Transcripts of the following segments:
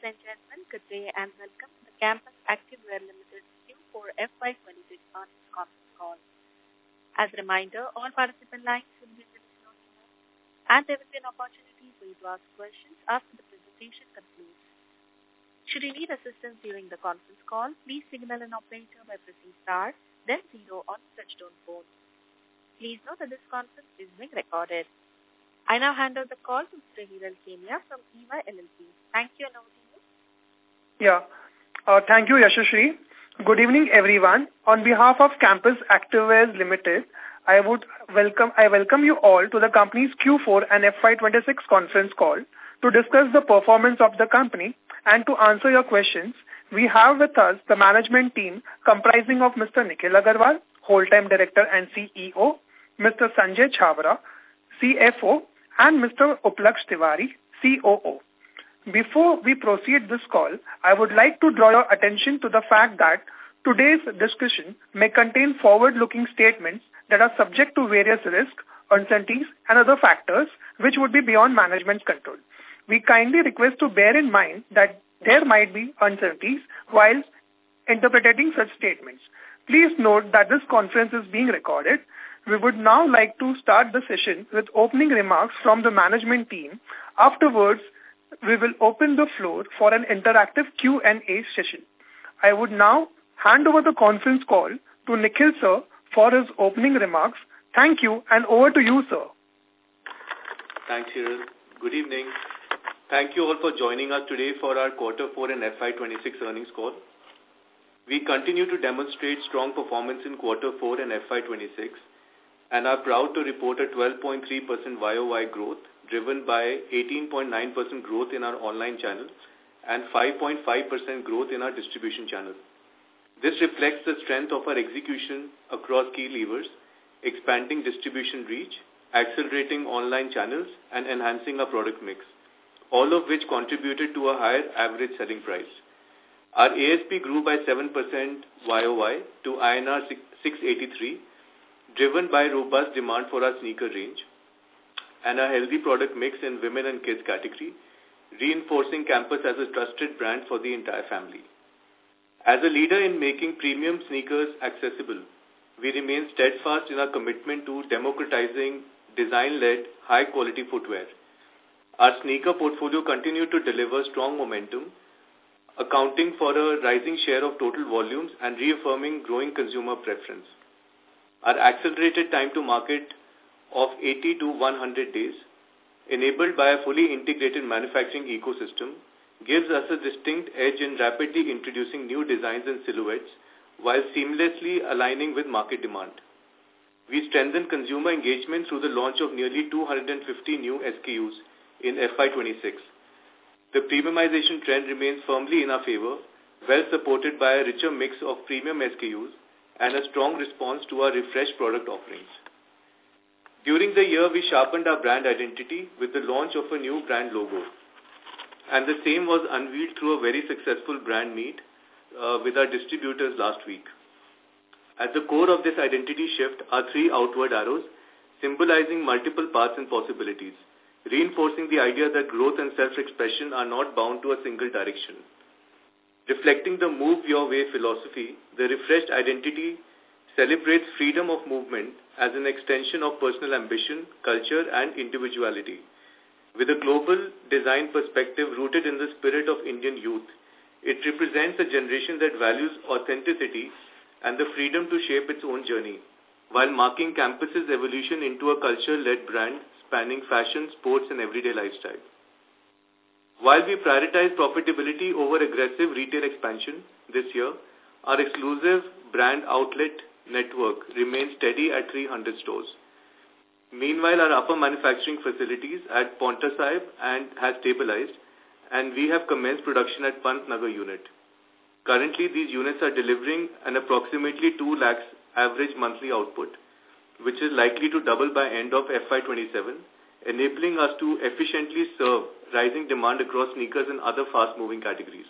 Ladies and gentlemen, good day and welcome to the Campus Activewear Limited Q4 FY26 earnings conference call. As a reminder, all participant lines will be in listen-only mode, and there will be an opportunity for you to ask questions after the presentation concludes. Should you need assistance during the conference call, please signal an operator by pressing star, then 0 on the touchtone phone. Please note that this conference is being recorded. I now hand over the call to Mr. Hiral Kenia from EY LLP. Thank you, and over to you. Thank you, Yashashri. Good evening, everyone. On behalf of Campus Activewear Limited, I welcome you all to the company's Q4 and FY26 conference call to discuss the performance of the company and to answer your questions. We have with us the management team comprising of Mr. Nikhil Agarwal, Whole-Time Director and CEO, Mr. Sanjay Chhabra, CFO, and Mr. Uplaksh Tiwari, COO. Before we proceed this call, I would like to draw your attention to the fact that today's discussion may contain forward-looking statements that are subject to various risks, uncertainties, and other factors which would be beyond management's control. We kindly request to bear in mind that there might be uncertainties while interpreting such statements. Please note that this conference is being recorded. We would now like to start the session with opening remarks from the management team. Afterwards, we will open the floor for an interactive Q&A session. I would now hand over the conference call to Nikhil sir for his opening remarks. Thank you, and over to you, sir. Thanks, Hiral. Good evening. Thank you all for joining us today for our Q4 and FY26 earnings call. We continue to demonstrate strong performance in Q4 and FY26 and are proud to report a 12.3% YOY growth driven by 18.9% growth in our online channel and 5.5% growth in our distribution channel. This reflects the strength of our execution across key levers, expanding distribution reach, accelerating online channels, and enhancing our product mix, all of which contributed to a higher average selling price. Our ASP grew by 7% YOY to INR 683, driven by robust demand for our sneaker range and a healthy product mix in women and kids category, reinforcing Campus as a trusted brand for the entire family. As a leader in making premium sneakers accessible, we remain steadfast in our commitment to democratizing design-led, high-quality footwear. Our sneaker portfolio continued to deliver strong momentum, accounting for a rising share of total volumes and reaffirming growing consumer preference. Our accelerated time to market of 80 to 100 days, enabled by a fully integrated manufacturing ecosystem, gives us a distinct edge in rapidly introducing new designs and silhouettes while seamlessly aligning with market demand. We strengthened consumer engagement through the launch of nearly 250 new SKUs in FY26. The premiumization trend remains firmly in our favor, well supported by a richer mix of premium SKUs and a strong response to our refreshed product offerings. During the year, we sharpened our brand identity with the launch of a new brand logo, and the same was unveiled through a very successful brand meet with our distributors last week. At the core of this identity shift are 3 outward arrows, symbolizing multiple paths and possibilities, reinforcing the idea that growth and self-expression are not bound to a single direction. Reflecting the Move Your Way philosophy, the refreshed identity celebrates freedom of movement as an extension of personal ambition, culture, and individuality. With a global design perspective rooted in the spirit of Indian youth, it represents a generation that values authenticity and the freedom to shape its own journey, while marking Campus's evolution into a culture-led brand spanning fashion, sports, and everyday lifestyle. While we prioritize profitability over aggressive retail expansion this year, our exclusive brand outlet network remains steady at 300 stores. Meanwhile, our upper manufacturing facilities at Paonta Sahib has stabilized, and we have commenced production at Pantnagar unit. Currently, these units are delivering an approximately 2 lakhs average monthly output, which is likely to double by end of FY27, enabling us to efficiently serve rising demand across sneakers and other fast-moving categories.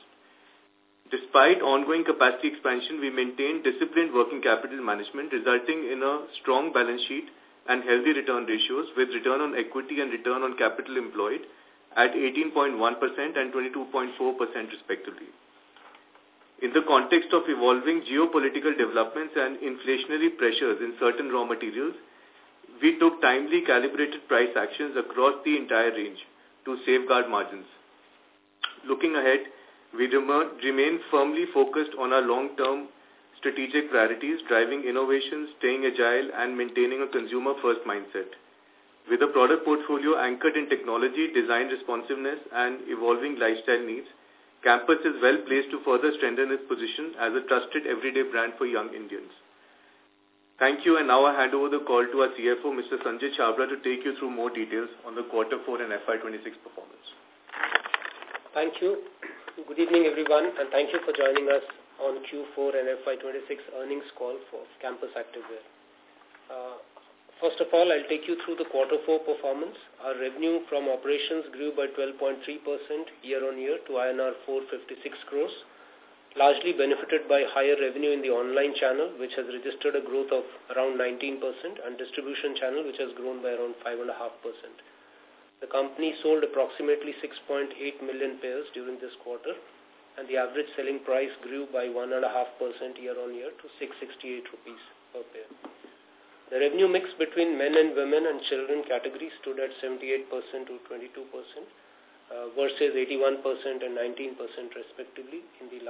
Despite ongoing capacity expansion, we maintain disciplined working capital management, resulting in a strong balance sheet and healthy return ratios, with return on equity and return on capital employed at 18.1% and 22.4% respectively. In the context of evolving geopolitical developments and inflationary pressures in certain raw materials, we took timely calibrated price actions across the entire range to safeguard margins. Looking ahead, we remain firmly focused on our long-term strategic priorities, driving innovation, staying agile, and maintaining a consumer-first mindset. With a product portfolio anchored in technology, design responsiveness, and evolving lifestyle needs, Campus is well placed to further strengthen its position as a trusted everyday brand for young Indians. Thank you, and now I hand over the call to our CFO, Mr. Sanjay Chhabra, to take you through more details on the Q4 and FY26 performance. Thank you. Good evening, everyone, and thank you for joining us on Q4 and FY26 earnings call for Campus Activewear. First of all, I'll take you through the Q4 performance. Our revenue from operations grew by 12.3% year-on-year to INR 456 crores, largely benefited by higher revenue in the online channel, which has registered a growth of around 19%, and distribution channel, which has grown by around 5.5%. The company sold approximately 6.8 million pairs during this quarter, and the average selling price grew by 1.5% year-on-year to 668 rupees per pair. The revenue mix between men and women and children categories stood at 78% to 22%, versus 81% and 19% respectively in the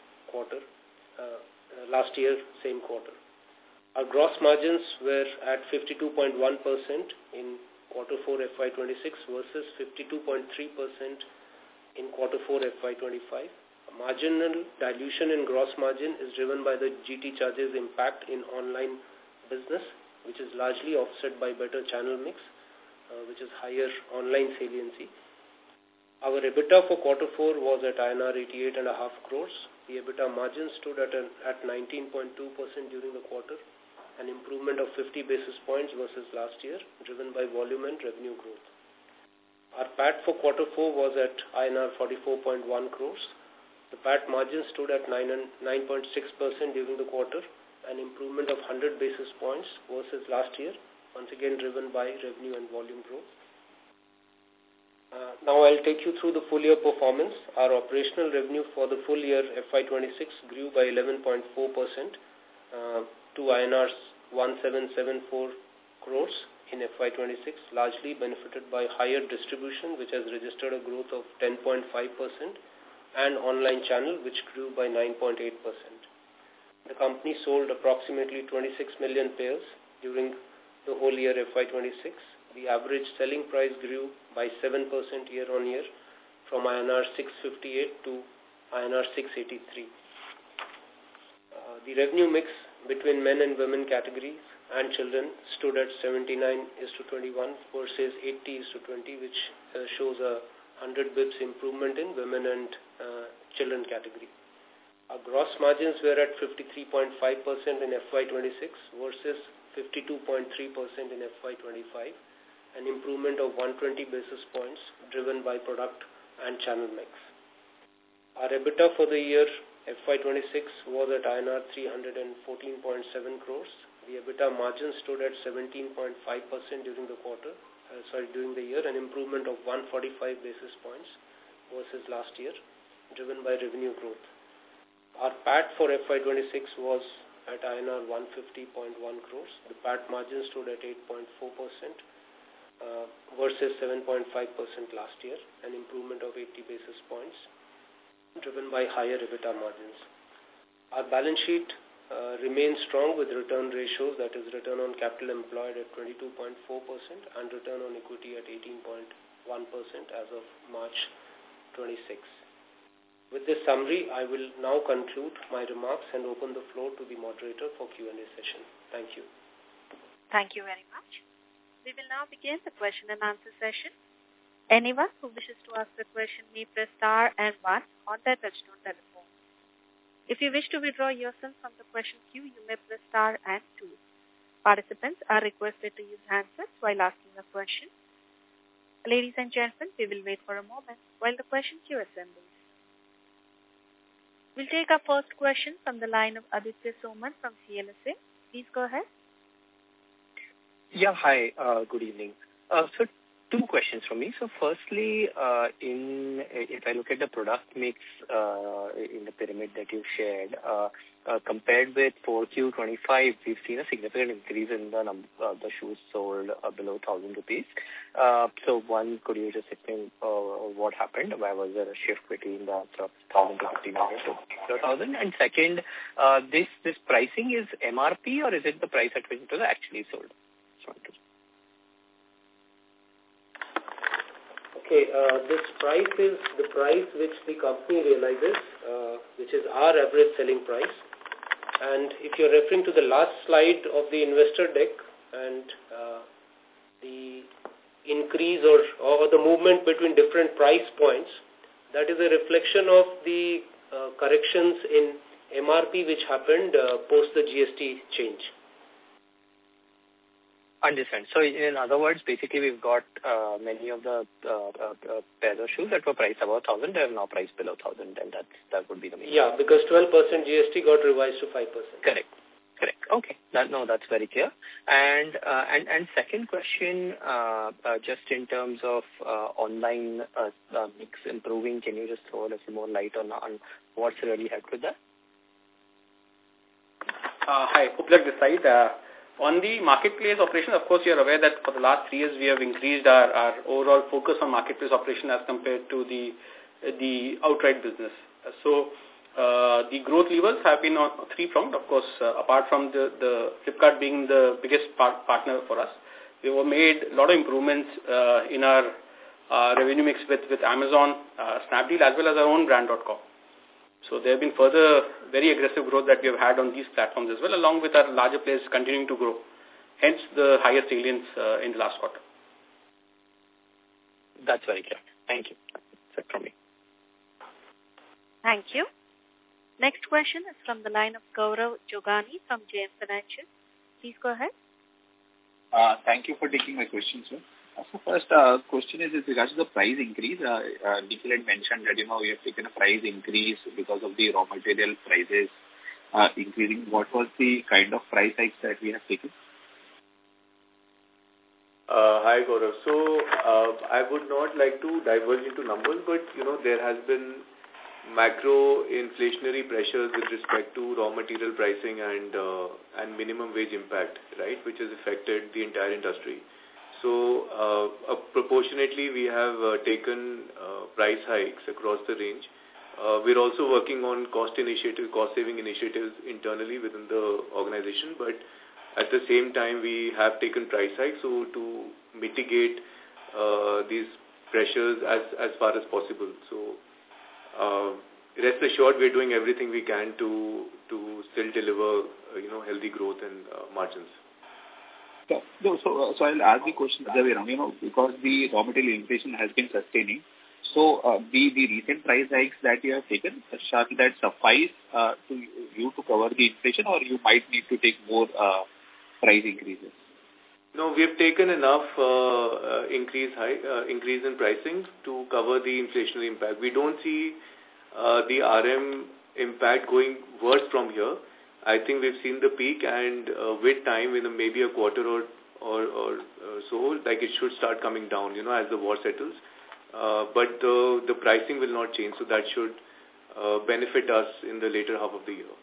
last year, same quarter. Our gross margins were at 52.1% in Q4 FY26 versus 52.3% in Q4 FY25. A marginal dilution in gross margin is driven by the GT charges impact in online business, which is largely offset by better channel mix, which is higher online saliency. Our EBITDA for Q4 was at INR 88.5 crores. The EBITDA margin stood at 19.2% during the quarter, an improvement of 50 basis points versus last year, driven by volume and revenue growth. Our PAT for Q4 was at INR 44.1 crores. The PAT margin stood at 9.6% during the quarter, an improvement of 100 basis points versus last year, once again driven by revenue and volume growth. Now I'll take you through the full year performance. Our operational revenue for the full year FY26 grew by 11.4% to INR 1774 crores in FY26, largely benefited by higher distribution, which has registered a growth of 10.5%, and online channel, which grew by 9.8%. The company sold approximately 26 million pairs during the whole year FY26. The average selling price grew by 7% year-on-year from INR 658 to INR 683. The revenue mix between men and women categories and children stood at 79:21 versus 80:20, which shows a 100 bips improvement in women and children category. Our gross margins were at 53.5% in FY26 versus 52.3% in FY25, an improvement of 120 basis points driven by product and channel mix. Our EBITDA for the year FY26 was at INR 314.7 crores. The EBITDA margin stood at 17.5% during the year, an improvement of 145 basis points versus last year, driven by revenue growth. Our PAT for FY26 was at INR 150.1 crores. The PAT margin stood at 8.4% versus 7.5% last year, an improvement of 80 basis points, driven by higher EBITDA margins. Our balance sheet remains strong with return ratios, that is return on capital employed at 22.4% and return on equity at 18.1% as of March 26. With this summary, I will now conclude my remarks and open the floor to the moderator for Q&A session. Thank you. Thank you very much. We will now begin the question and answer session. Anyone who wishes to ask a question may press star and 1 on their touchtone telephone. If you wish to withdraw yourself from the question queue, you may press star and 2. Participants are requested to use handsets while asking a question. Ladies and gentlemen, we will wait for a moment while the question queue assembles. We'll take our first question from the line of Aditya Soman from CLSA. Please go ahead. Yeah, hi. Good evening. So Two questions from me. So firstly, if I look at the product mix in the pyramid that you shared, compared with 4Q25, we've seen a significant increase in the shoes sold below 1,000 rupees. So one, could you just explain what happened? Why was there a shift between the 1,000 to 1,500 to 1,000? And second, this pricing is MRP or is it the price at which it was actually sold? Okay, this price is the price which the company realizes, which is our average selling price. And if you're referring to the last slide of the investor deck and the increase or the movement between different price points, that is a reflection of the corrections in MRP which happened post the GST change. Understand. So in other words, basically we've got many of the pairs of shoes that were priced above 1,000, they are now priced below 1,000, and that would be the main. Yeah, because 12% GST got revised to 5%. Correct. Okay. That's very clear. And second question, just in terms of online mix improving, can you just throw a little more light on what's really helped with that? Hi, Uplak this side. On the marketplace operation, of course, you are aware that for the last 3 years we have increased our overall focus on marketplace operation as compared to the outright business. So the growth levers have been on 3-pronged. Of course, apart from the Flipkart being the biggest partner for us, we have made a lot of improvements in our revenue mix with Amazon, Snapdeal, as well as our own brand.com. So there have been further very aggressive growth that we have had on these platforms as well, along with our larger players continuing to grow. Hence the higher salience in the last quarter. That's very clear. Thank you. That's it from me. Thank you. Next question is from the line of Gaurav Jogani from JM Financial. Please go ahead. Thank you for taking my question, sir. So first question is with regards to the price increase. Nikhil had mentioned that, we have taken a price increase because of the raw material prices increasing. What was the kind of price hikes that we have taken? Hi, Gaurav. So I would not like to diverge into numbers, but, there has been macro inflationary pressures with respect to raw material pricing and minimum wage impact, right, which has affected the entire industry. So proportionately, we have taken price hikes across the range. We're also working on cost-saving initiatives internally within the organization, but at the same time, we have taken price hikes to mitigate these pressures as far as possible. So rest assured, we're doing everything we can to still deliver, healthy growth and margins. So I'll ask the question the other way around, because the raw material inflation has been sustaining. So the recent price hikes that you have taken, shall that suffice to you to cover the inflation, or you might need to take more price increases? No, we have taken enough increase in pricing to cover the inflationary impact. We don't see the RM impact going worse from here. I think we've seen the peak, and with time, in maybe a quarter or so, it should start coming down, as the war settles. But the pricing will not change, so that should benefit us in the later half of the year.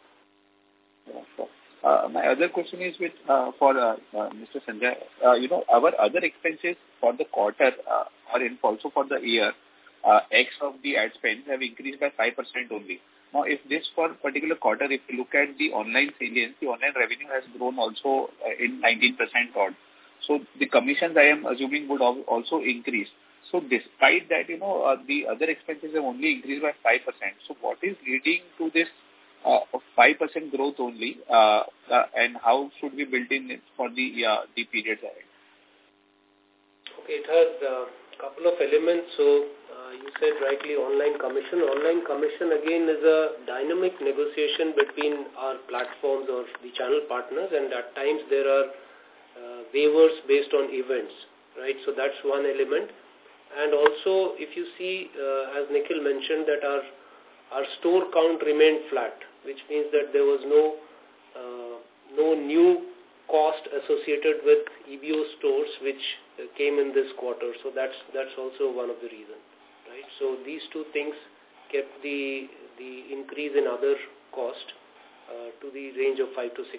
My other question is for Mr. Sanjay. Our other expenses for the quarter or also for the year, X of the ad spend have increased by 5% only. Now, if this for particular quarter, if you look at the online salience, the online revenue has grown also in 19% odd. So the commissions, I am assuming, would also increase. So despite that, the other expenses have only increased by 5%. So what is leading to this 5% growth only, and how should we build in it for the periods ahead? Okay, it has a couple of elements. So you said rightly online commission. Online commission again is a dynamic negotiation between our platforms or the channel partners, and at times there are waivers based on events, right? So that's one element. And also, if you see, as Nikhil mentioned, that our store count remained flat, which means that there was no new cost associated with EBO stores which came in this quarter. So that's also one of the reasons, right? So these two things kept the increase in other cost to the range of 5 to 6%.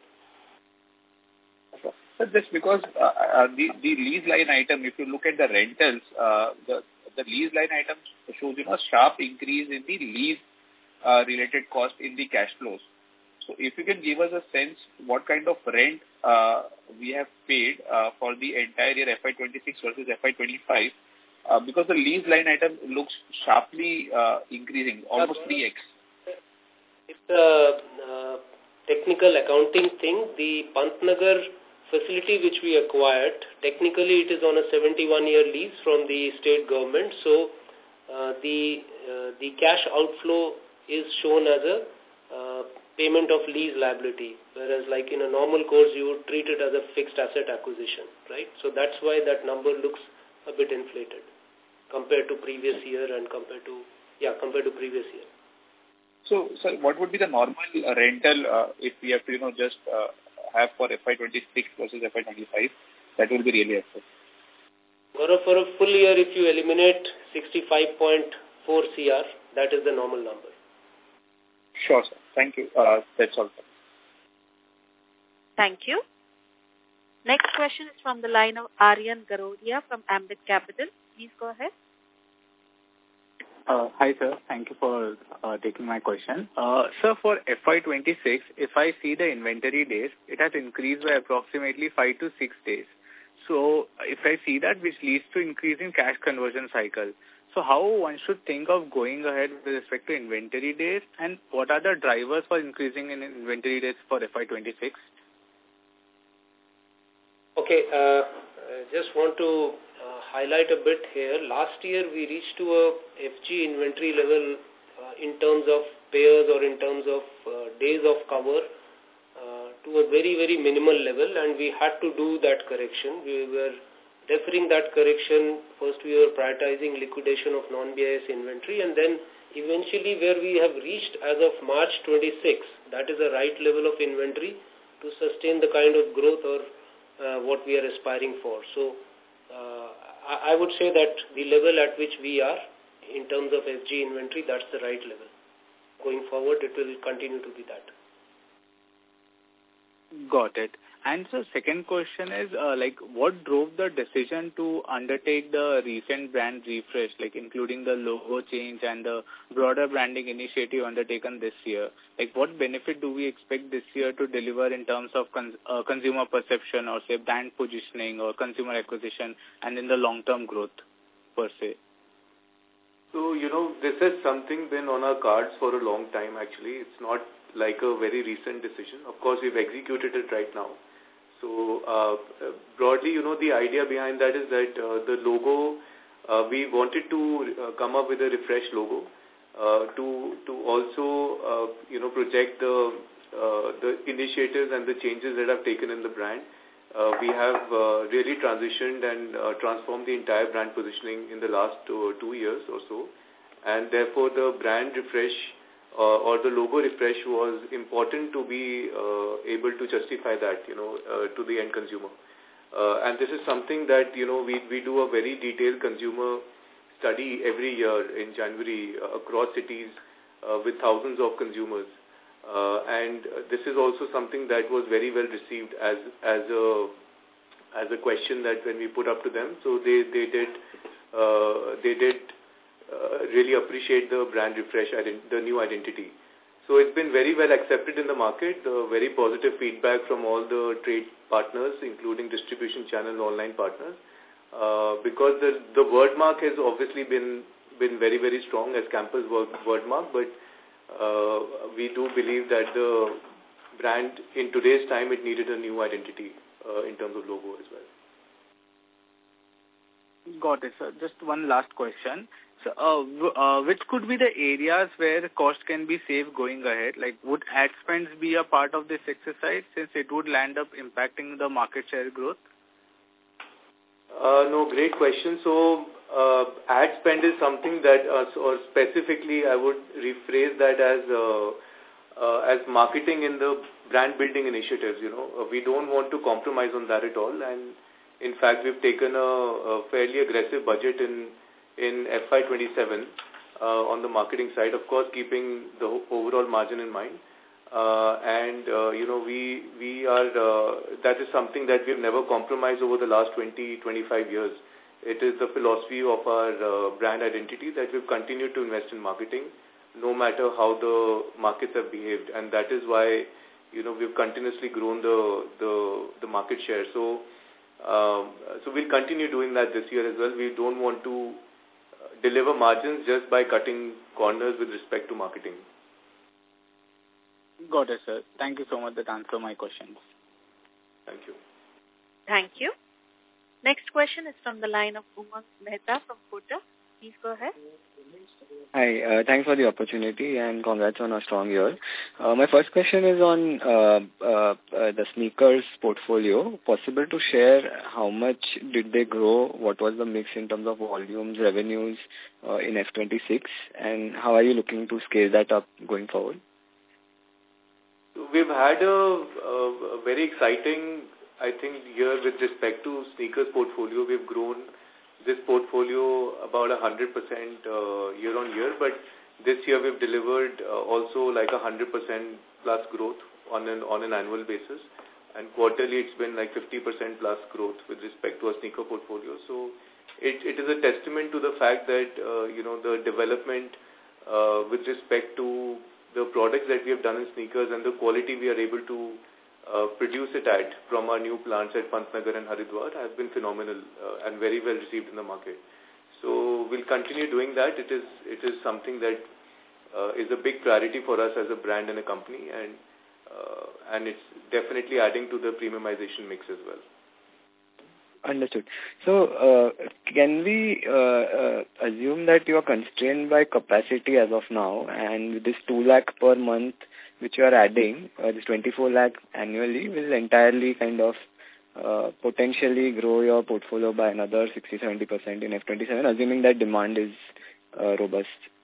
So just because the lease line item, if you look at the rentals, the lease line item shows sharp increase in the lease related cost in the cash flows. So if you can give us a sense what kind of rent we have paid for the entire year FY26 versus FY25, because the lease line item looks sharply increasing, almost 3x. It's a technical accounting thing. The Pantnagar facility which we acquired, technically it is on a 71-year lease from the state government. So the cash outflow is shown as a payment of lease liability, whereas like in a normal course you would treat it as a fixed asset acquisition, right? So that's why that number looks a bit inflated compared to previous year and compared to previous year. So, sir, what would be the normal rental if we have to, just have for FY26 versus FY25? That will be really helpful. For a full year, if you eliminate 65.4 CR, that is the normal number. Sure, sir. Thank you. That's all. Thank you. Next question is from the line of Aryan Garodia from Ambit Capital. Please go ahead. Hi, sir. Thank you for taking my question. Sir, for FY26, if I see the inventory days, it has increased by approximately 5 to 6 days. So if I see that, which leads to increase in cash conversion cycle. So how one should think of going ahead with respect to inventory days, and what are the drivers for increasing in inventory days for FY26? Okay, just want to highlight a bit here. Last year we reached to a FG inventory level in terms of pairs or in terms of days of cover to a very, very minimal level, and we had to do that correction. We were deferring that correction. First we were prioritizing liquidation of non-BIS inventory, and then eventually where we have reached as of March 26, that is the right level of inventory to sustain the kind of growth or what we are aspiring for. So I would say that the level at which we are in terms of FG inventory, that's the right level. Going forward, it will continue to be that. Got it. And so second question is, what drove the decision to undertake the recent brand refresh, including the logo change and the broader branding initiative undertaken this year? What benefit do we expect this year to deliver in terms of consumer perception or, say, brand positioning or consumer acquisition and in the long-term growth, per se? So, this has something been on our cards for a long time, actually. It's not like a very recent decision. Of course, we've executed it right now. So, broadly, the idea behind that is that the logo, we wanted to come up with a refreshed logo to also, project the initiatives and the changes that have taken in the brand. We have really transitioned and transformed the entire brand positioning in the last 2 years or so. And therefore, the brand refresh or the logo refresh was important to be able to justify that, to the end consumer. And this is something that, we do a very detailed consumer study every year in January across cities with thousands of consumers. And this is also something that was very well received as a question that when we put up to them. So they did really appreciate the brand refresh, the new identity. So it's been very well accepted in the market, very positive feedback from all the trade partners, including distribution channel, online partners, because the word mark has obviously been very, very strong as Campus word mark, but we do believe that the brand in today's time, it needed a new identity in terms of logo as well. Got it, sir. Just one last question. So, which could be the areas where cost can be saved going ahead? Would ad spends be a part of this exercise since it would land up impacting the market share growth? No, great question. So, ad spend is something that, or specifically I would rephrase that as marketing in the brand building initiatives. We don't want to compromise on that at all. And in fact, we've taken a fairly aggressive budget in FY27 on the marketing side, of course, keeping the overall margin in mind. We are, that is something that we've never compromised over the last 20-25 years. It is the philosophy of our brand identity that we've continued to invest in marketing, no matter how the markets have behaved. And that is why, we've continuously grown the market share. So we'll continue doing that this year as well. We don't want to deliver margins just by cutting corners with respect to marketing. Got it, sir. Thank you so much that answered my questions. Thank you. Thank you. Next question is from the line of Umang Mehta from Kotak. Please go ahead. Hi, thanks for the opportunity and congrats on a strong year. My first question is on the sneakers portfolio. Possible to share how much did they grow? What was the mix in terms of volumes, revenues in F26? And how are you looking to scale that up going forward? We've had a very exciting, I think, year with respect to sneakers portfolio. We've grown this portfolio about 100% year on year, but this year we've delivered also like 100% plus growth on an annual basis, and quarterly it's been like 50% plus growth with respect to our sneaker portfolio. So it is a testament to the fact that the development with respect to the products that we have done in sneakers and the quality we are able to produce it at from our new plants at Pantnagar and Haridwar has been phenomenal and very well received in the market. So we'll continue doing that. It is something that is a big priority for us as a brand and a company, and it's definitely adding to the premiumization mix as well. Understood. So can we assume that you are constrained by capacity as of now, and with this 2 lakh per month which you are adding, this 24 lakh annually will entirely kind of potentially grow your portfolio by another 60-70% in F27, assuming that demand is robust?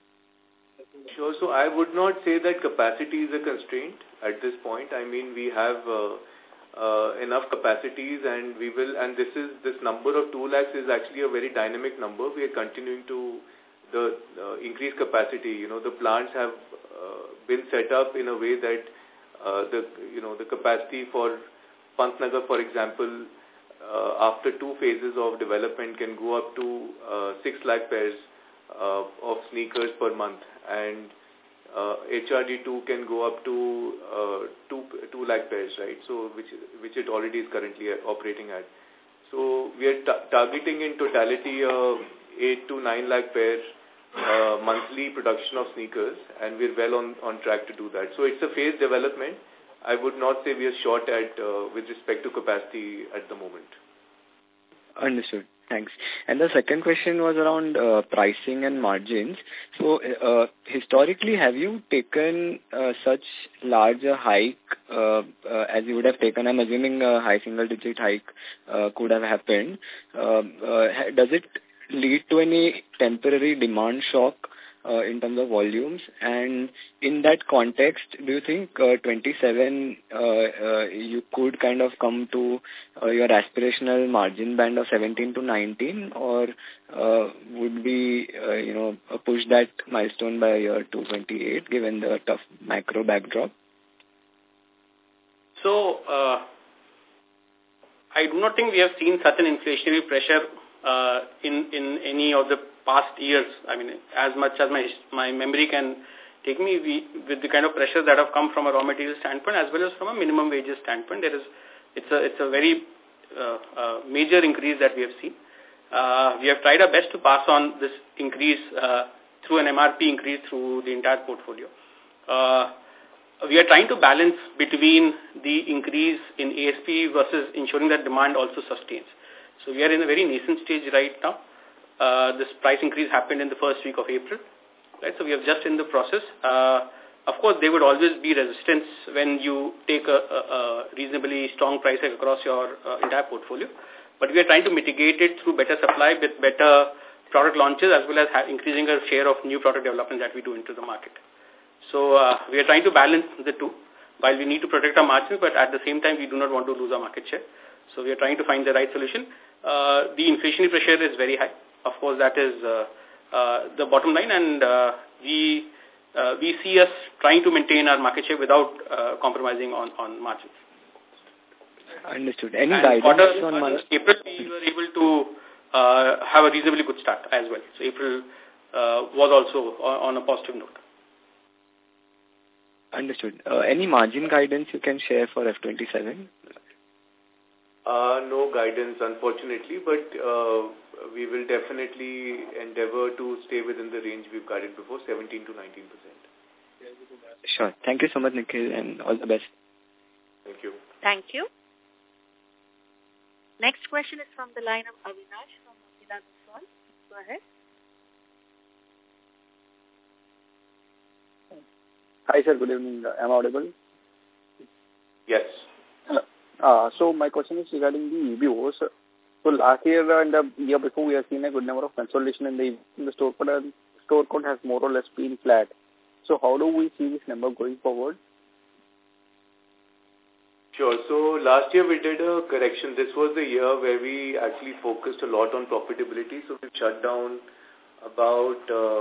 Sure. So I would not say that capacity is a constraint at this point. I mean, we have enough capacities, and we will, and this number of 2 lakhs is actually a very dynamic number. We are continuing to increase capacity. The plants have been set up in a way that the capacity for Pantnagar, for example, after 2 phases of development can go up to 6 lakh pairs of sneakers per month, and HRD2 can go up to 2 lakh pairs, right? So which it already is currently operating at. So we are targeting in totality 8 to 9 lakh pairs monthly production of sneakers, and we're well on track to do that. So it's a phased development. I would not say we are short at with respect to capacity at the moment. Understood. Thanks. And the second question was around pricing and margins. So historically, have you taken such larger hike as you would have taken? I'm assuming a high single-digit hike could have happened. Does it lead to any temporary demand shock in terms of volumes? And in that context, do you think 27 you could kind of come to your aspirational margin band of 17 to 19, or would we push that milestone by a year to 28 given the tough macro backdrop? So I do not think we have seen such an inflationary pressure in any of the past years. I mean, as much as my memory can take me, with the kind of pressure that have come from a raw material standpoint as well as from a minimum wages standpoint, it's a very major increase that we have seen. We have tried our best to pass on this increase through an MRP increase through the entire portfolio. We are trying to balance between the increase in ASP versus ensuring that demand also sustains. So we are in a very nascent stage right now. This price increase happened in the first week of April, right? So we are just in the process. Of course, there would always be resistance when you take a reasonably strong price hike across your entire portfolio. But we are trying to mitigate it through better supply with better product launches as well as increasing our share of new product development that we do into the market. So we are trying to balance the two. while we need to protect our margins, but at the same time, we do not want to lose our market share. So we are trying to find the right solution. The inflationary pressure is very high. Of course, that is the bottom line, and we see us trying to maintain our market share without compromising on margins. Understood. Any guidance on margins? April, we were able to have a reasonably good start as well. So April was also on a positive note. Understood. Any margin guidance you can share for F27? No guidance, unfortunately, but we will definitely endeavor to stay within the range we've guided before, 17 to 19%. Sure. Thank you so much, Nikhil, and all the best. Thank you. Thank you. Next question is from the line of Avinash from Motilal Oswal. Go ahead. Hi, sir. Good evening. Am I audible? Yes. So my question is regarding the EBOs. So last year and the year before, we have seen a good number of consolidation in the store code. Store code has more or less been flat. So how do we see this number going forward? Sure. So last year we did a correction. This was the year where we actually focused a lot on profitability. So we shut down about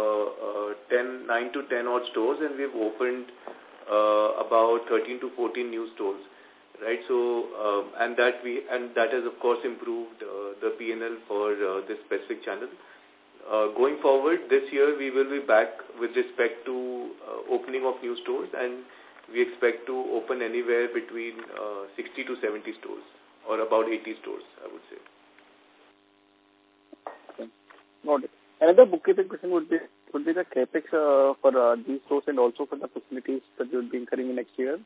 9 to 10 odd stores, and we've opened about 13 to 14 new stores. Right, so and that has of course improved the P&L for this specific channel. Going forward, this year we will be back with respect to opening of new stores, and we expect to open anywhere between 60 to 70 stores, or about 80 stores, I would say. Okay. Got it. Another bookkeeping question would be the capex for these stores and also for the facilities that you will be incurring in next year.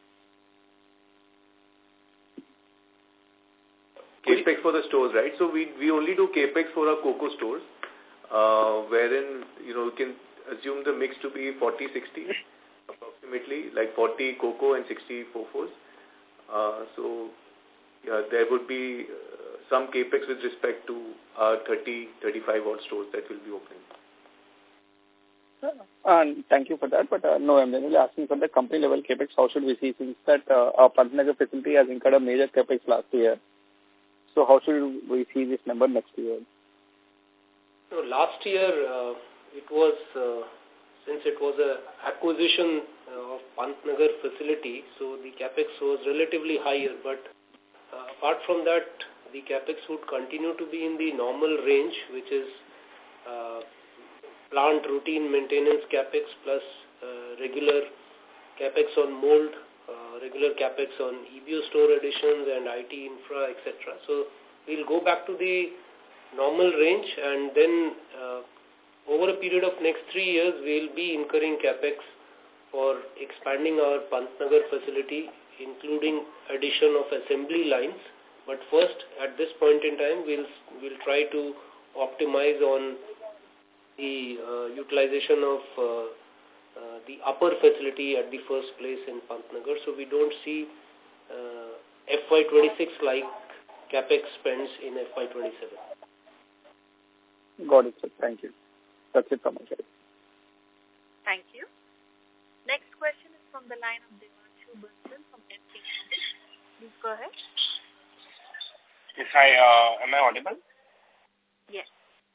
Capex for the stores, right? So we only do capex for our COCO stores, wherein you can assume the mix to be 40-60, approximately, like 40 COCO and 60 FOFOs. So yeah, there would be some capex with respect to our 30-35 odd stores that will be opening. Thank you for that. But no, I'm really asking for the company level capex. How should we see, since that our Pantnagar facility has incurred a major capex last year? So how should we see this number next year? So last year, it was, since it was an acquisition of Pantnagar facility, so the capex was relatively higher. But apart from that, the capex would continue to be in the normal range, which is plant routine maintenance capex plus regular capex on mold, regular capex on EBO store additions and IT infra, etc. So we'll go back to the normal range, and then over a period of next 3 years, we'll be incurring capex for expanding our Pantnagar facility, including addition of assembly lines. But first, at this point in time, we'll try to optimize on the utilization of the upper facility at the first place in Pantnagar. So we don't see FY26 like capex spends in FY27. Got it, sir. Thank you. That's it from my side. Thank you. Next question is from the line of Devanshu Bansal from MK. Please go ahead. Yes, hi. Am I audible? Yes.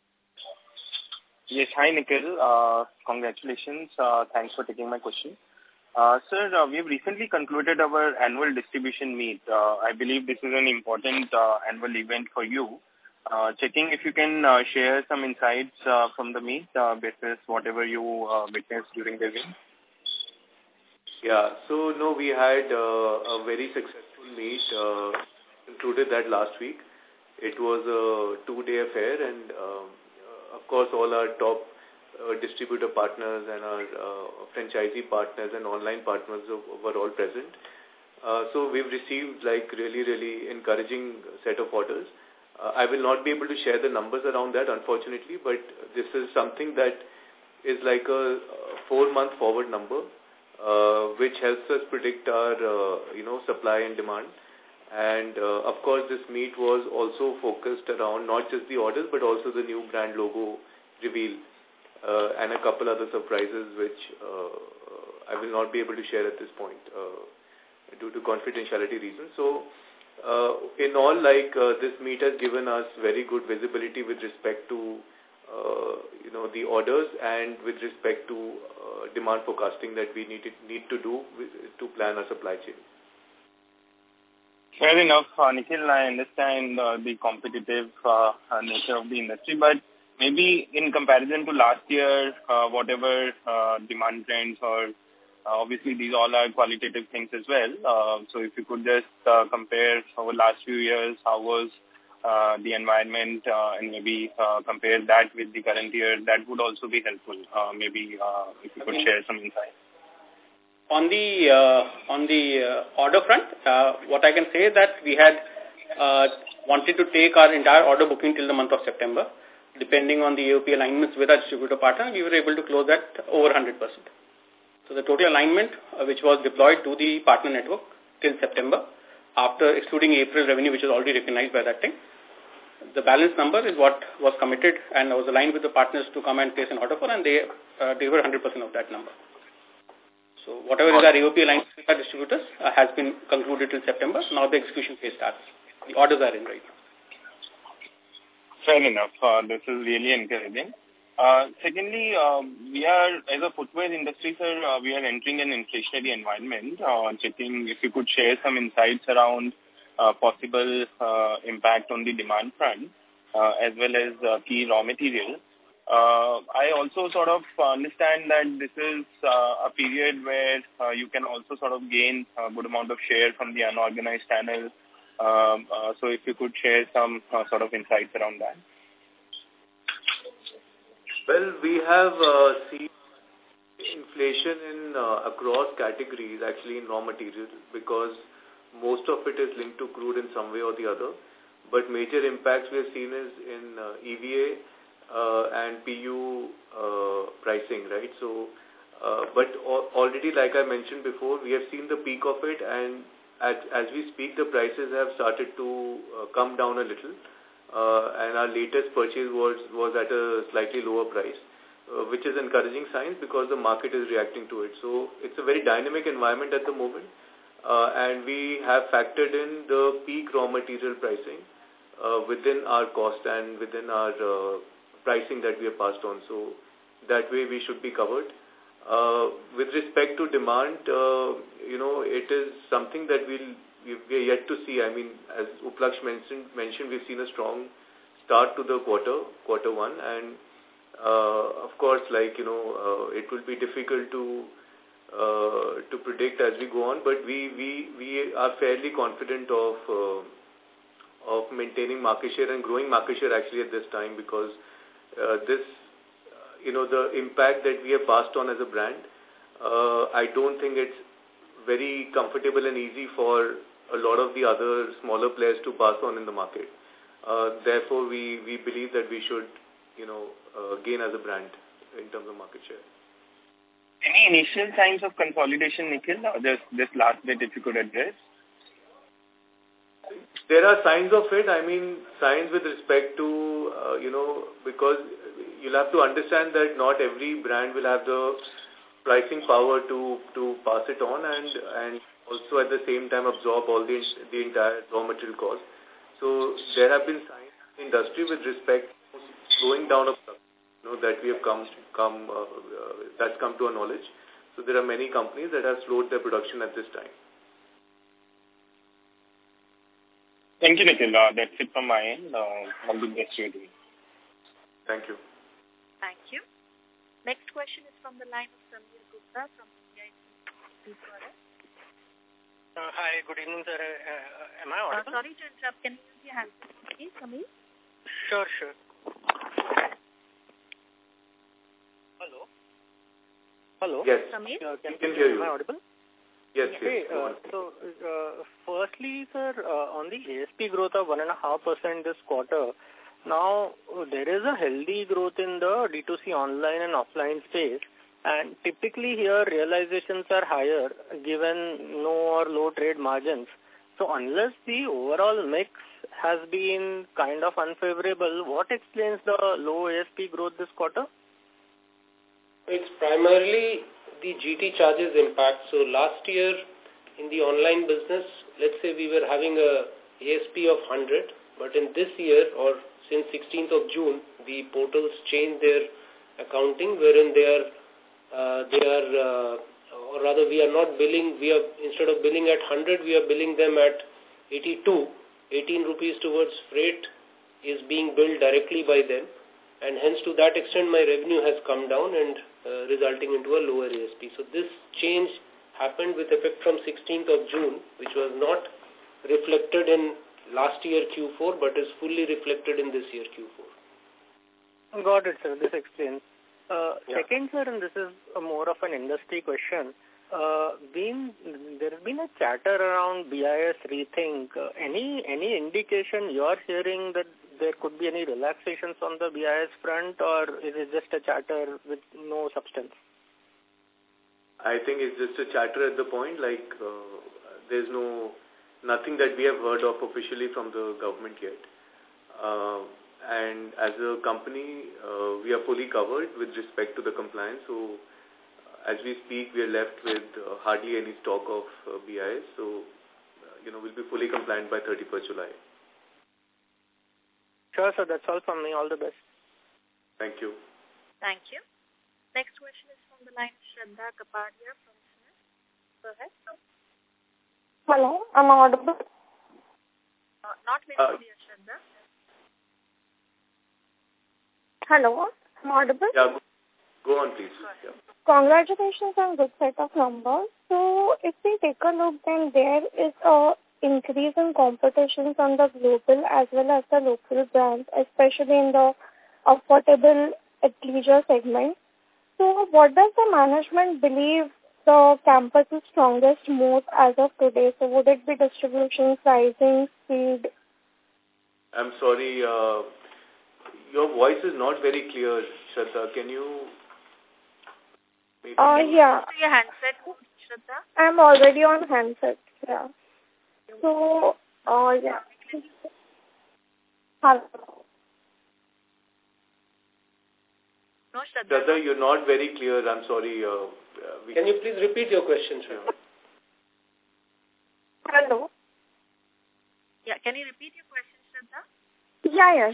Yes, hi Nikhil. Congratulations. Thanks for taking my question. Sir, we have recently concluded our annual distribution meet. I believe this is an important annual event for you. Checking if you can share some insights from the meet, basis whatever you witnessed during the event. Yeah, so no, we had a very successful meet, concluded that last week. It was a 2-day affair, and of course all our top distributor partners and our franchisee partners and online partners were all present. So we've received like really encouraging set of orders. I will not be able to share the numbers around that, unfortunately, but this is something that is like a 4-month forward number, which helps us predict our supply and demand. And of course, this meet was also focused around not just the orders, but also the new brand logo reveal and a couple other surprises, which I will not be able to share at this point. due to confidentiality reasons. So, in all, this meet has given us very good visibility with respect to the orders and with respect to demand forecasting that we need to do to plan our supply chain. Fair enough, Nikhil. I understand the competitive nature of the industry, but maybe in comparison to last year, whatever demand trends or obviously these all are qualitative things as well. So if you could just compare over last few years, how was the environment and maybe compare that with the current year, that would also be helpful. Maybe if you could share some insight. On the order front, what I can say is that we had wanted to take our entire order booking till the month of September. Depending on the AOP alignments with our distributor partner, we were able to close that over 100%. So the total alignment which was deployed to the partner network till September, after excluding April revenue, which was already recognized by that time, the balance number is what was committed and was aligned with the partners to come and place an order for, and they were 100% of that number. So whatever is our AOP alignment with our distributors has been concluded till September. Now the execution phase starts. The orders are in right now. Fair enough. This is really encouraging. Secondly, we are, as a footwear industry, sir, we are entering an inflationary environment. Checking if you could share some insights around possible impact on the demand front, as well as key raw material. I also sort of understand that this is a period where you can also sort of gain a good amount of share from the unorganized channel. So if you could share some sort of insights around that. Well, we have seen inflation in across categories, actually in raw materials, because most of it is linked to crude in some way or the other. But major impacts we have seen is in EVA and PU pricing, right? So, but already, like I mentioned before, we have seen the peak of it, and as we speak, the prices have started to come down a little. And our latest purchase was at a slightly lower price, which is encouraging signs because the market is reacting to it. So it's a very dynamic environment at the moment, and we have factored in the peak raw material pricing within our cost and within our pricing that we have passed on. So that way we should be covered. With respect to demand, it is something that we are yet to see. I mean, as Uplaksh mentioned, we've seen a strong start to the quarter one, and of course, it will be difficult to predict as we go on, but we are fairly confident of maintaining market share and growing market share actually at this time, because the impact that we have passed on as a brand, I don't think it's very comfortable and easy for a lot of the other smaller players to pass on in the market. Therefore, we believe that we should, gain as a brand in terms of market share. Any initial signs of consolidation, Nikhil? This last bit, if you could address. There are signs of it. I mean, signs with respect to, because you'll have to understand that not every brand will have the pricing power to pass it on and also at the same time absorb all the entire raw material cost. So there have been signs in the industry with respect to slowing down of that we have that's come to our knowledge. So there are many companies that have slowed their production at this time. Thank you, Nikhil. That's it from my end. All the best to you. Thank you. Thank you. Next question is from the line of Samir Gupta from CIC. Please go ahead. Hi, good evening, sir. Am I audible? Sorry to interrupt. Can you use your hand, please, Samir? Sure. Hello? Yes. Samir? Can hear you. Am I audible? Yes, okay, yes. So, firstly, sir, on the ASP growth of 1.5% this quarter, now there is a healthy growth in the D2C online and offline space, and typically here realizations are higher given no or low trade margins. So unless the overall mix has been kind of unfavorable, what explains the low ASP growth this quarter? It's primarily the GT charges impact. So last year, in the online business, let's say we were having a ASP of 100, but in this year or since 16th of June, the portals changed their accounting, wherein or rather we are not billing, instead of billing at 100, we are billing them at 82. 18 rupees towards freight is being billed directly by them, and hence to that extent my revenue has come down and resulting into a lower ASP. So this change happened with effect from 16th of June, which was not reflected in last year Q4, but is fully reflected in this year Q4. Got it, sir. This explains. Second, sir, and this is more of an industry question. There has been a chatter around BIS rethink. Any indication you are hearing that there could be any relaxations on the BIS front, or is it just a chatter with no substance? I think it's just a chatter at the point. Like there's nothing that we have heard of officially from the government yet. And as a company, we are fully covered with respect to the compliance. So as we speak, we are left with hardly any stock of BIS. So, we'll be fully compliant by 31st July. Sure, sir. That's all from me. All the best. Thank you. Thank you. Next question is from the line of Shraddha Kapadia from Smith. Go ahead. Hello, am I audible? Not very clear, Shraddha. Hello, am I audible? Yeah, go on, please. Yeah. Congratulations on good set of numbers. So, if we take a look, then there is a increase in competitions on the global as well as the local brands, especially in the affordable athleisure segment. So, what does the management believe the campus's strongest moat as of today? So, would it be distribution, pricing, speed? I'm sorry, your voice is not very clear, Shraddha. Can you... Yeah. Your handset, Shraddha? I'm already on handset, yeah. So, yeah. Hello. No, Shraddha. Shraddha, you're not very clear. I'm sorry. Can you please repeat your question, Shraddha? Hello. Yeah, can you repeat your question, Shraddha? Yeah.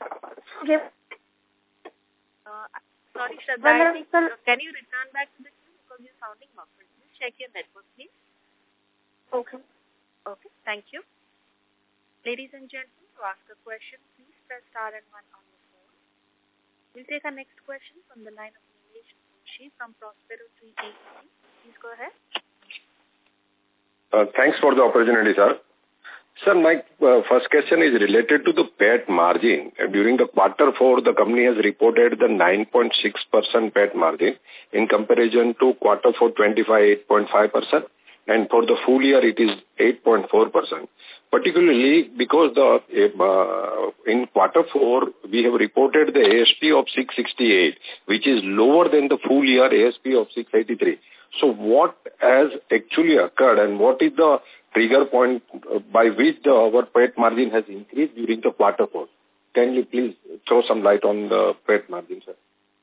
Sorry, Shraddha, I think, can you return back to the queue because you're sounding muffled. Please check your network, please. Okay. Okay, thank you. Ladies and gentlemen, to ask a question, please press star and 1 on your phone. We'll take our next question from the line of Nilesh Joshi from Prospero Tree AMC. Please go ahead. Thanks for the opportunity, sir. Sir, my first question is related to the PAT margin. During the quarter 4, the company has reported the 9.6% PAT margin in comparison to quarter 4, 8.5%, and for the full year it is 8.4%. Particularly because in quarter 4 we have reported the ASP of 668, which is lower than the full year ASP of 683. So what has actually occurred and what is the trigger point by which our PAT margin has increased during the quarter 4? Can you please throw some light on the PAT margin, sir?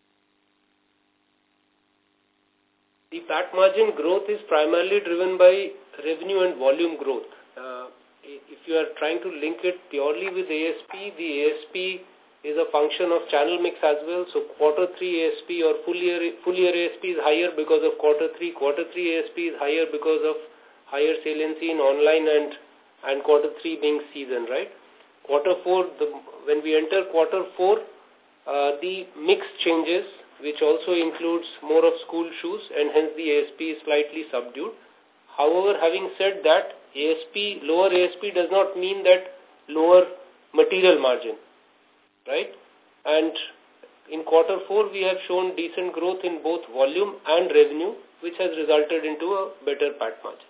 The PAT margin growth is primarily driven by revenue and volume growth. If you are trying to link it purely with ASP, the ASP is a function of channel mix as well. So quarter 3 ASP or full year ASP is higher because of quarter 3. Quarter 3 ASP is higher because of higher saliency in online and quarter 3 being season, right? Quarter 4, when we enter quarter 4, the mix changes, which also includes more of school shoes, and hence the ASP is slightly subdued. However, having said that, lower ASP does not mean that lower material margin, right? And in quarter 4, we have shown decent growth in both volume and revenue, which has resulted into a better PAT margin.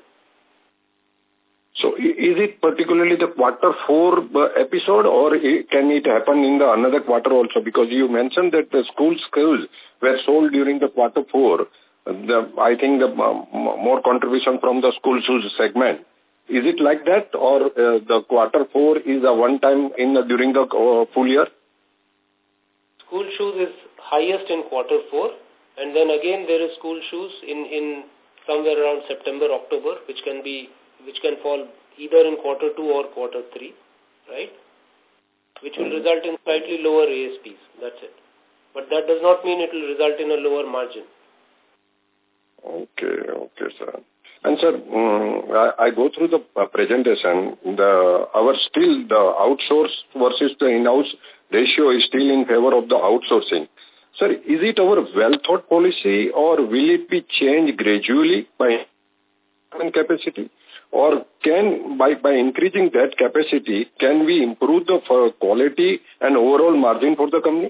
So is it particularly the quarter 4 episode, or can it happen in the another quarter also? Because you mentioned that the school skills were sold during the quarter 4. I think the more contribution from the school shoes segment. Is it like that, or the quarter 4 is a one-time during the full year? School shoes is highest in quarter 4, and then again there is school shoes in somewhere around September, October, which can fall either in quarter 2 or quarter 3, right? Which will result in slightly lower ASPs. That's it. But that does not mean it will result in a lower margin. Okay, sir. And sir, I go through the presentation. The outsource versus the in-house ratio is still in favor of the outsourcing. Sir, is it our well-thought policy, or will it be changed gradually by capacity? Or by increasing that capacity, can we improve the quality and overall margin for the company?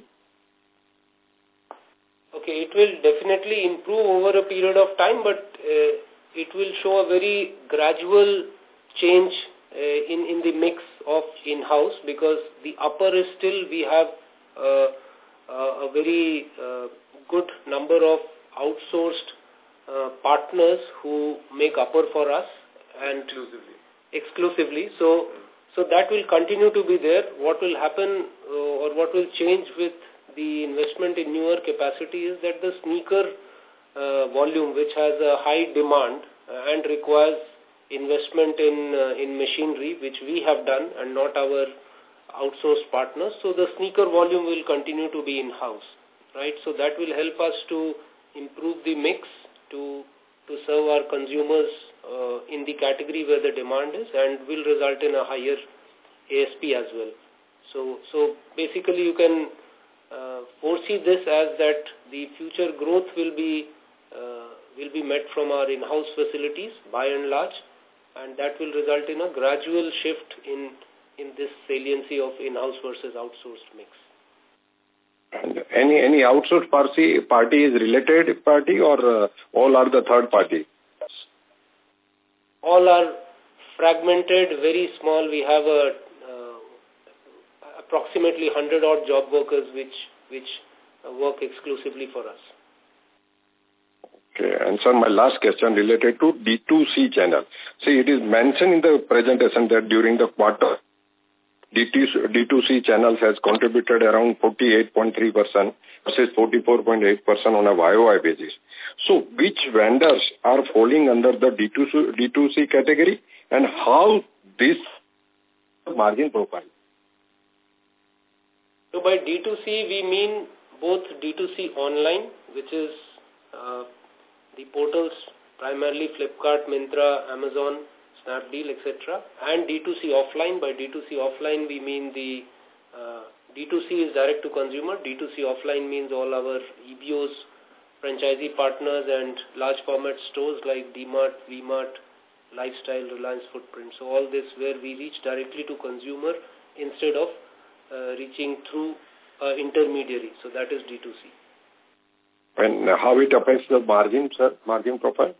Okay, it will definitely improve over a period of time, but it will show a very gradual change in the mix of in-house, because the upper is still, we have a very good number of outsourced partners who make upper for us and exclusively. So that will continue to be there. What will happen or what will change with the investment in newer capacity is that the sneaker volume, which has a high demand and requires investment in machinery, which we have done and not our outsourced partners. So the sneaker volume will continue to be in-house, right? So that will help us to improve the mix to serve our consumers in the category where the demand is, and will result in a higher ASP as well. So basically you can foresee this as that the future growth will be met from our in-house facilities by and large, and that will result in a gradual shift in this saliency of in-house versus outsourced mix. And any outsourced party is related party, or all are the third party? All are fragmented, very small. We have approximately 100 odd job workers which work exclusively for us. Okay, and sir, my last question related to D2C channel. See, it is mentioned in the presentation that during the quarter, D2C channels has contributed around 48.3% versus 44.8% on a YOY basis. So, which vendors are falling under the D2C category, and how this margin profile? So, by D2C, we mean both D2C online, which is the portals, primarily Flipkart, Myntra, Amazon, Snapdeal, etc. and D2C offline. By D2C offline, we mean the D2C is direct to consumer. D2C offline means all our EBOs, franchisee partners and large format stores like DMart, VMart, Lifestyle, Reliance Footprint. So all this where we reach directly to consumer instead of reaching through intermediary. So that is D2C. And how it affects the margin, sir, margin profile?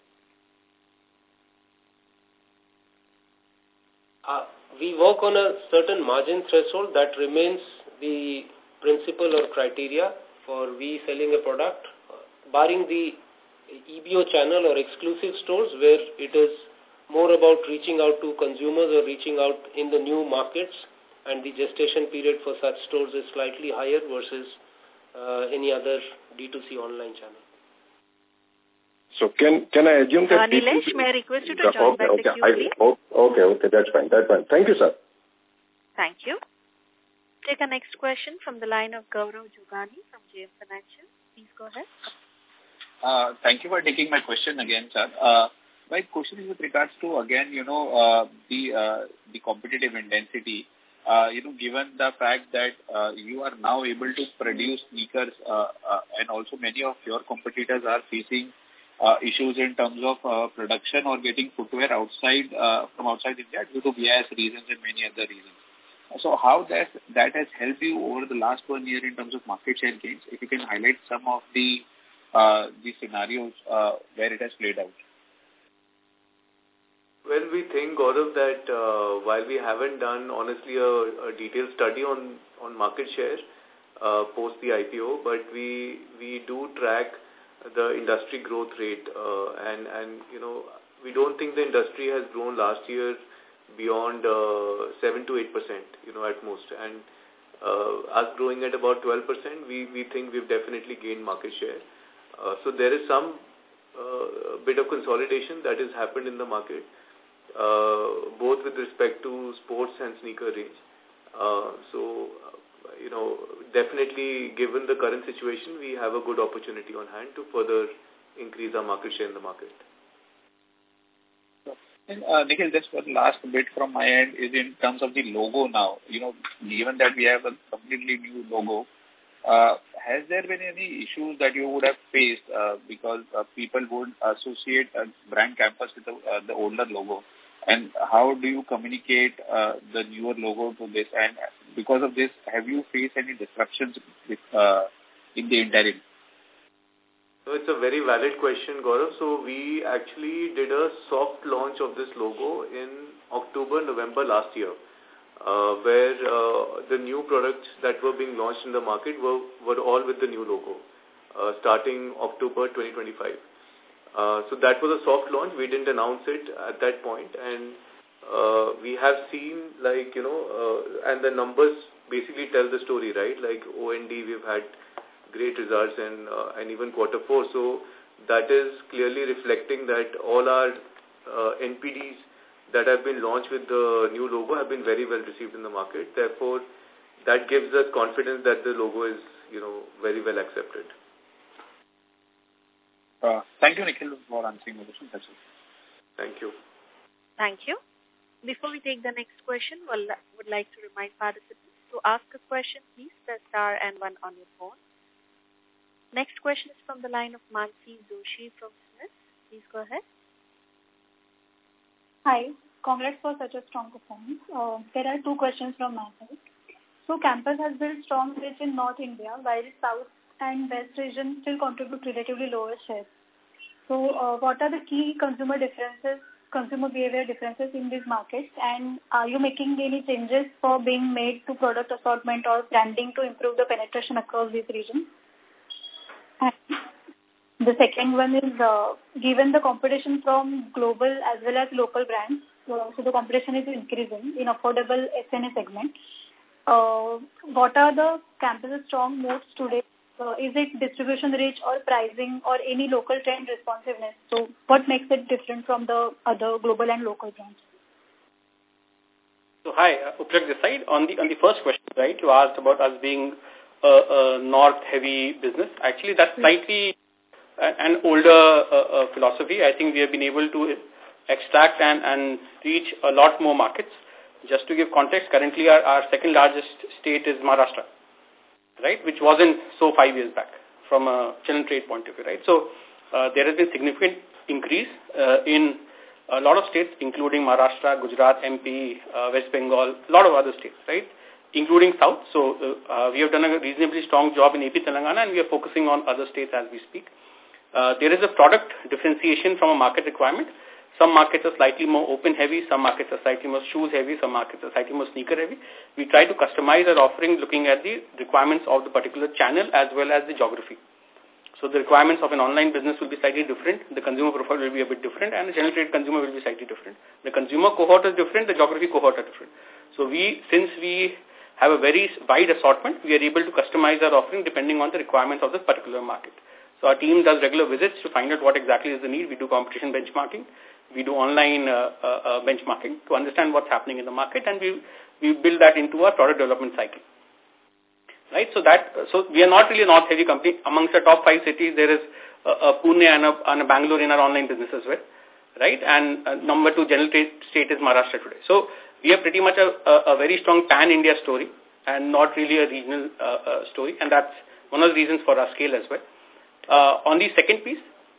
We work on a certain margin threshold that remains the principle or criteria for we selling a product, barring the EBO channel or exclusive stores where it is more about reaching out to consumers or reaching out in the new markets, and the gestation period for such stores is slightly higher versus any other D2C online channel. So can I assume that... Nilesh, may I request you to join back the queue, please? Okay, that's fine. Thank you, sir. Thank you. Take a next question from the line of Gaurav Jogani from JM Financial. Please go ahead. Thank you for taking my question again, sir. My question is with regards to, again, the competitive intensity. Given the fact that you are now able to produce sneakers and also many of your competitors are facing issues in terms of production or getting footwear from outside India due to BIS reasons and many other reasons. So how that has helped you over the last 1 year in terms of market share gains? If you can highlight some of the scenarios where it has played out. Well, we think, Gaurav, that while we haven't done, honestly, a detailed study on market share post the IPO, but we do track the industry growth rate, and we don't think the industry has grown last year beyond 7 to 8%, at most, and us growing at about 12%, we think we've definitely gained market share. So there is some bit of consolidation that has happened in the market, both with respect to sports and sneaker range. Definitely given the current situation, we have a good opportunity on hand to further increase our market share in the market. And Nikhil, just one last bit from my end is in terms of the logo now. Given that we have a completely new logo, has there been any issues that you would have faced because people would associate brand Campus with the older logo? And how do you communicate the newer logo to this? And because of this, have you faced any disruptions in the interim? So it's a very valid question, Gaurav. So we actually did a soft launch of this logo in October, November last year, where the new products that were being launched in the market were all with the new logo, starting October 2025. So that was a soft launch. We didn't announce it at that point, and we have seen, and the numbers basically tell the story, right? Like OND, we've had great results and even Q4. So that is clearly reflecting that all our NPDs that have been launched with the new logo have been very well received in the market. Therefore, that gives us confidence that the logo is, very well accepted. Thank you, Nikhil, for answering the question. That's it. Thank you. Thank you. Before we take the next question, would like to remind participants to ask a question, please press star and 1 on your phone. Next question is from the line of Mansi Joshi from Smith. Please go ahead. Hi. Congrats for such a strong performance. There are 2 questions from my side. So Campus has built strong reach in North India, while South and West region still contribute relatively lower shares. So what are the key consumer behavior differences in these markets, and are you making any changes for being made to product assortment or branding to improve the penetration across these regions? And the second one is, given the competition from global as well as local brands, so the competition is increasing in affordable SNA segment, what are the Campus's strong modes today? Is it distribution reach or pricing or any local trend responsiveness? So what makes it different from the other global and local brands? So hi, Uprak this side. On the first question, right, you asked about us being a north-heavy business. Actually, that's slightly an older philosophy. I think we have been able to extract and reach a lot more markets. Just to give context, currently our second largest state is Maharashtra, right, which wasn't so 5 years back from a channel trade point of view, right? So there has been significant increase in a lot of states, including Maharashtra, Gujarat, MP, West Bengal, a lot of other states, right, including South. So we have done a reasonably strong job in AP Telangana, and we are focusing on other states as we speak. There is a product differentiation from a market requirement. Some markets are slightly more open-heavy, some markets are slightly more shoes-heavy, some markets are slightly more sneaker-heavy. We try to customize our offering looking at the requirements of the particular channel as well as the geography. So the requirements of an online business will be slightly different, the consumer profile will be a bit different, and the general trade consumer will be slightly different. The consumer cohort is different, the geography cohort are different. So since we have a very wide assortment, we are able to customize our offering depending on the requirements of this particular market. So our team does regular visits to find out what exactly is the need. We do competition benchmarking. We do online benchmarking to understand what's happening in the market, and we build that into our product development cycle. Right? So we are not really a north-heavy company. Amongst the top 5 cities, there is a Pune and a Bangalore in our online business as well. Right? And number 2 general state is Maharashtra today. So we have pretty much a very strong pan-India story and not really a regional story, and that's one of the reasons for our scale as well. On the second piece,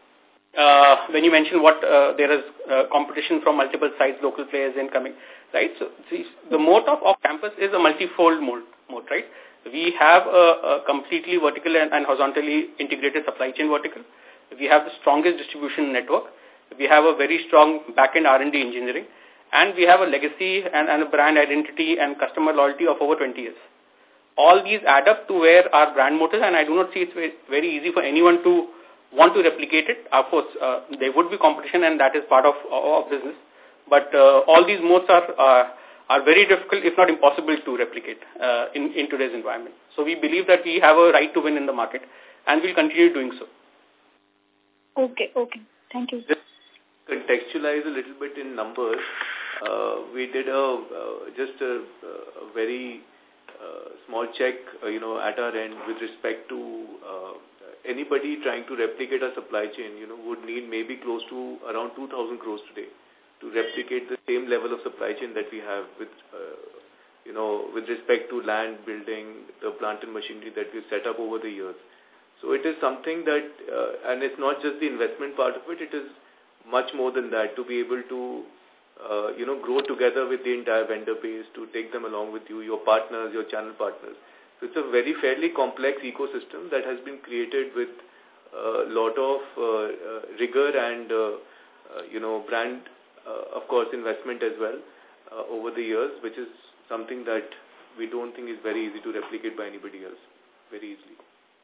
when you mentioned there is competition from multiple sides, local players incoming, right? So the moat of Campus is a multifold moat, right? We have a completely vertical and horizontally integrated supply chain vertical. We have the strongest distribution network. We have a very strong back-end R&D engineering. And we have a legacy and a brand identity and customer loyalty of over 20 years. All these add up to where our brand moat is, and I do not see it's very easy for anyone to want to replicate it. Of course, there would be competition, and that is part of business. But all these moats are very difficult, if not impossible, to replicate in today's environment. So we believe that we have a right to win in the market, and we'll continue doing so. Okay. Thank you. Just contextualize a little bit in numbers. We did just a very small check, at our end with respect to anybody trying to replicate a supply chain, would need maybe close to around 2,000 crores today to replicate the same level of supply chain that we have with, with respect to land, building, the plant and machinery that we've set up over the years. So it is something that, and it's not just the investment part of it, it is much more than that, to be able to, grow together with the entire vendor base, to take them along with you, your partners, your channel partners. So it's a very fairly complex ecosystem that has been created with a lot of rigor and, brand, of course, investment as well over the years, which is something that we don't think is very easy to replicate by anybody else, very easily.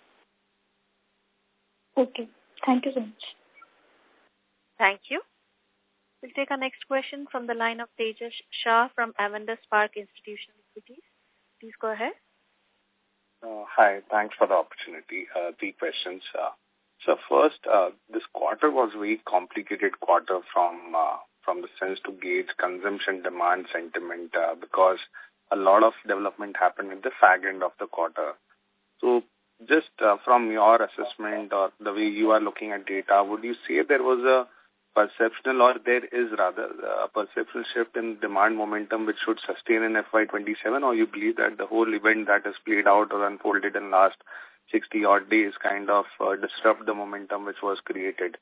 Okay. Thank you so much. Thank you. We'll take our next question from the line of Tejas Shah from Avendus Spark Institutional Equities. Please go ahead. Hi, thanks for the opportunity. 3 questions. So first, this quarter was a very complicated quarter from the sense to gauge consumption, demand, sentiment, because a lot of development happened at the fag end of the quarter. So just from your assessment or the way you are looking at data, would you say there was a perceptional, or there is rather a perceptual shift in demand momentum which should sustain in FY27, or you believe that the whole event that has played out or unfolded in last 60 odd days kind of disrupt the momentum which was created?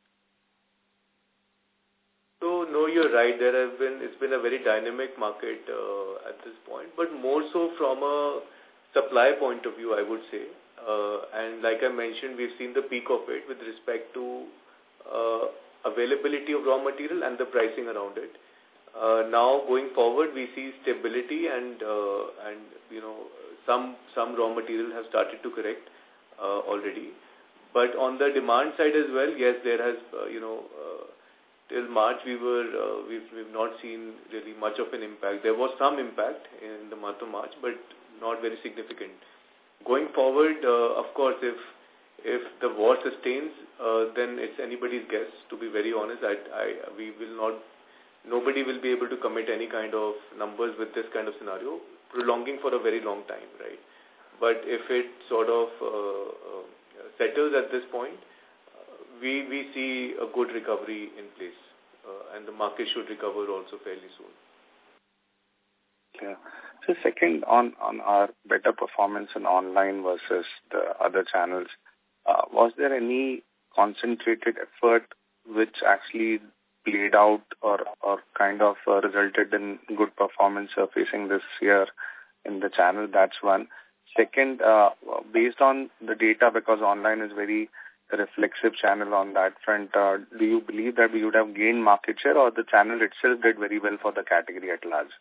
So, no, you're right. It's been a very dynamic market at this point, but more so from a supply point of view, I would say. And like I mentioned, we've seen the peak of it with respect to availability of raw material and the pricing around it. Now going forward, we see stability and some raw material have started to correct already. But on the demand side as well, yes, there has till March we've not seen really much of an impact. There was some impact in the month of March, but not very significant. Going forward, of course, if the war sustains, then it's anybody's guess, to be very honest. Nobody will be able to commit any kind of numbers with this kind of scenario, prolonging for a very long time, right? But if it sort of settles at this point, we see a good recovery in place, and the market should recover also fairly soon. Yeah. So second, on our better performance in online versus the other channels, was there any concentrated effort which actually played out or kind of resulted in good performance surfacing this year in the channel? That's one. Second, based on the data, because online is very reflexive channel on that front, do you believe that we would have gained market share, or the channel itself did very well for the category at large?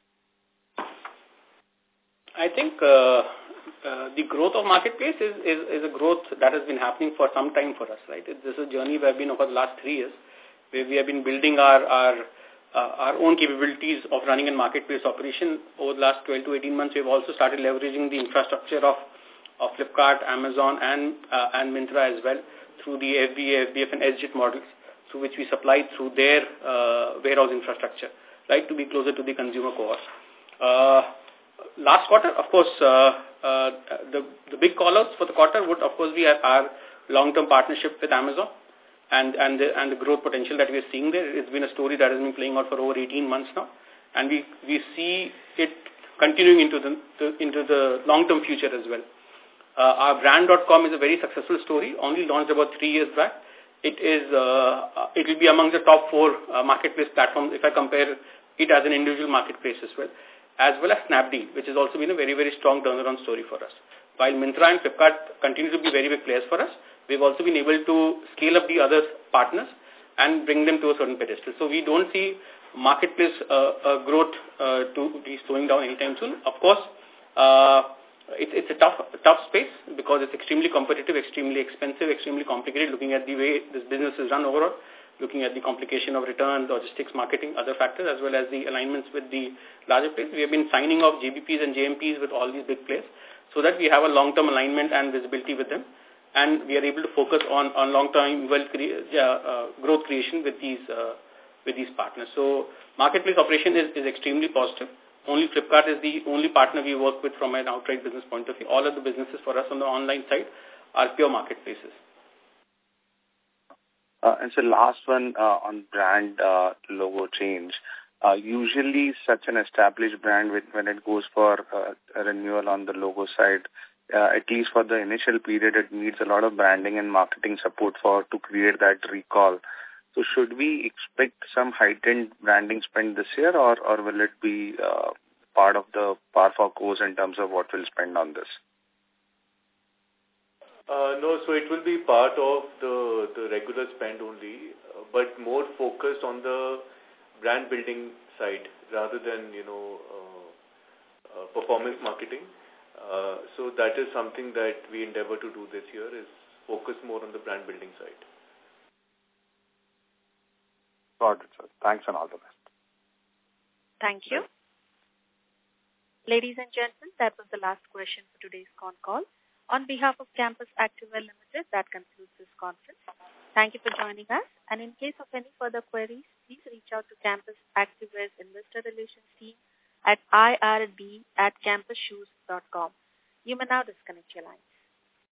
I think the growth of marketplace is a growth that has been happening for some time for us, right? This is a journey we have been over the last 3 years, where we have been building our own capabilities of running a marketplace operation. Over the last 12 to 18 months, we've also started leveraging the infrastructure of Flipkart, Amazon, and Myntra as well, through the FBA, FBF, and SJIT models, through which we supply through their warehouse infrastructure, right, to be closer to the consumer cohort. Last quarter, of course, the big call-outs for the quarter would, of course, be our long-term partnership with Amazon and the growth potential that we are seeing there. It's been a story that has been playing out for over 18 months now, and we see it continuing into the long-term future as well. Our brand.com is a very successful story, only launched about 3 years back. It will be among the top 4 marketplace platforms if I compare it as an individual marketplace as well as Snapdeal, which has also been a very, very strong turnaround story for us. While Myntra and Flipkart continue to be very big players for us, we've also been able to scale up the other partners and bring them to a certain pedestal. So we don't see marketplace growth to be slowing down anytime soon. Of course, it's a tough space because it's extremely competitive, extremely expensive, extremely complicated, looking at the way this business is run overall, looking at the complication of returns, logistics, marketing, other factors, as well as the alignments with the larger players. We have been signing off GBPs and JMPs with all these big players so that we have a long-term alignment and visibility with them. and we are able to focus on long-term growth creation with these partners. So marketplace operation is extremely positive. Only Flipkart is the only partner we work with from an outright business point of view. All of the businesses for us on the online side are pure marketplaces. And so last one on brand logo change. Usually such an established brand, when it goes for a renewal on the logo side, at least for the initial period, it needs a lot of branding and marketing support to create that recall. So should we expect some heightened branding spend this year, or will it be part of the par for course in terms of what we'll spend on this? No, so it will be part of the regular spend only, but more focused on the brand building side rather than, performance marketing. So that is something that we endeavor to do this year, is focus more on the brand building side. Got it, sir. Thanks and all the best. Thank you. Ladies and gentlemen, that was the last question for today's con call. On behalf of Campus Activewear Limited, that concludes this conference. Thank you for joining us. And in case of any further queries, please reach out to Campus Activewear's Investor Relations team at ird@campusshoes.com. You may now disconnect your lines.